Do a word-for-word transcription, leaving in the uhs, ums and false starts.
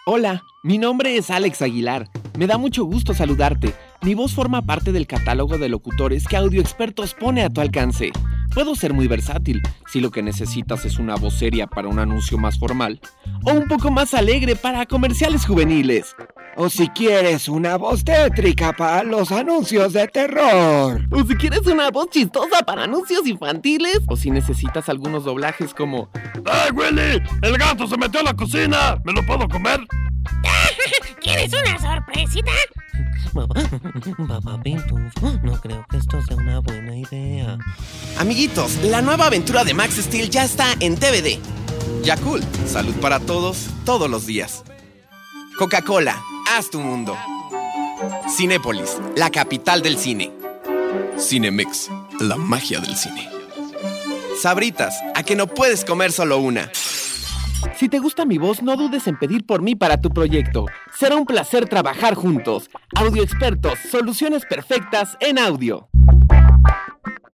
Hola, mi nombre es Alex Aguilar. Me da mucho gusto saludarte. Mi voz forma parte del catálogo de locutores que Audio Expertos pone a tu alcance. Puedo ser muy versátil, si lo que necesitas es una voz seria para un anuncio más formal, o un poco más alegre para comerciales juveniles. O si quieres una voz tétrica para los anuncios de terror. O si quieres una voz chistosa para anuncios infantiles. O si necesitas algunos doblajes como ¡Hey, Willy! ¡El gato se metió a la cocina! ¿Me lo puedo comer? ¿Quieres una sorpresita? Papá Pintus, no creo que esto sea una buena idea. Amiguitos, la nueva aventura de Max Steel ya está en D V D. Yakult, salud para todos, todos los días. Coca-Cola, haz tu mundo. Cinépolis, la capital del cine. Cinemex, la magia del cine. Sabritas, a que no puedes comer solo una. Si te gusta mi voz, no dudes en pedir por mí para tu proyecto. Será un placer trabajar juntos. Audio Expertos, soluciones perfectas en audio.